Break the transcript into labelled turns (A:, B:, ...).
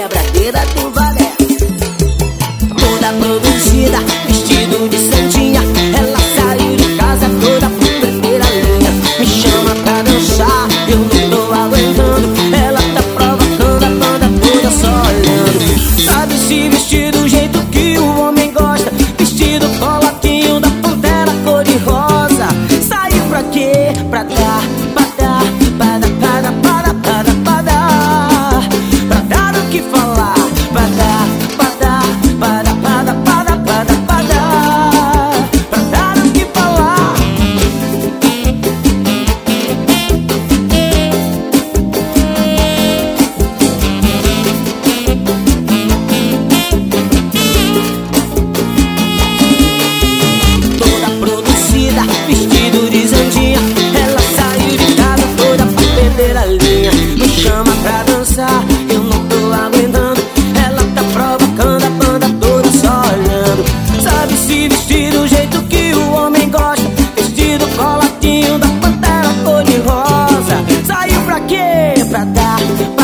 A: quebradeira do balé. Toda produzida, vestido de santinha, ela saiu de casa toda pra primeira linha. Me chama pra dançar, eu não tô aguentando. Ela tá provocando a banda toda só olhando. Sabe se vestir do jeito que o homem gosta, vestido colatinho da Pantera cor de rosa. Saiu pra quê? Pra dar, pra dar, pra dar, pra dar, pra dar, pra dar, pra dar, pra dar o que falar, pra dar, pra dar, pra dar, pra dar, pra dar, pra dar, pra dar, pra dar o que falar. Toda produzida, vestido de santinha, ela saiu de casa toda pra perder a linha. Me chama pra dançar, eu não tô aguentando. Ela tá provocando a banda toda só olhando. Sabe se vestir do jeito que o homem gosta, vestido coladinho da Pantera cor de rosa. Saiu pra quê? Pra dar,